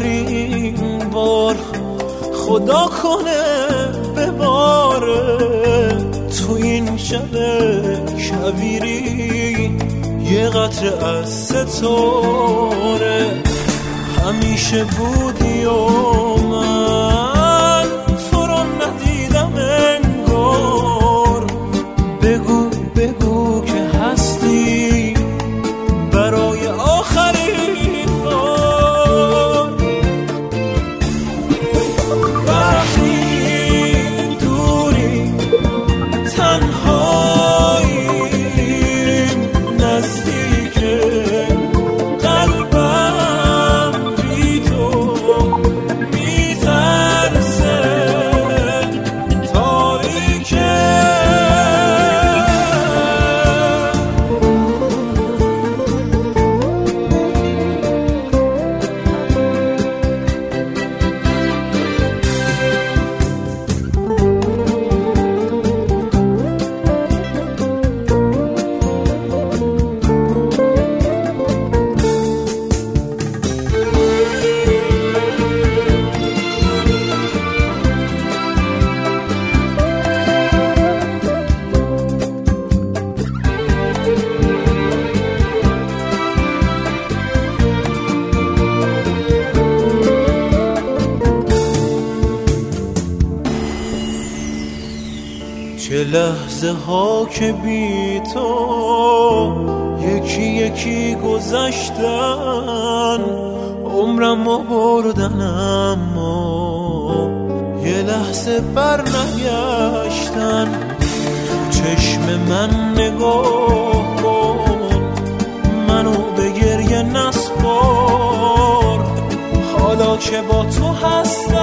آخرین بار خدا کنه بباره تو این شب کویری یه قطره از ستاره. همیشه بودی و من تو رو ندیدم انگار. بگو بگو که هستی برای آخرین بار. وقتی دوری تنهاییم نزدیکه قلبم بی تو میترسه تاریکه. چه لحظه ها که بی تو یکی یکی گذشتن، عمرمو بردن اما یه لحظه بر نگشتن. تو چشم من نگاه کن، منو به گریه نسپار، حالا که با تو هستم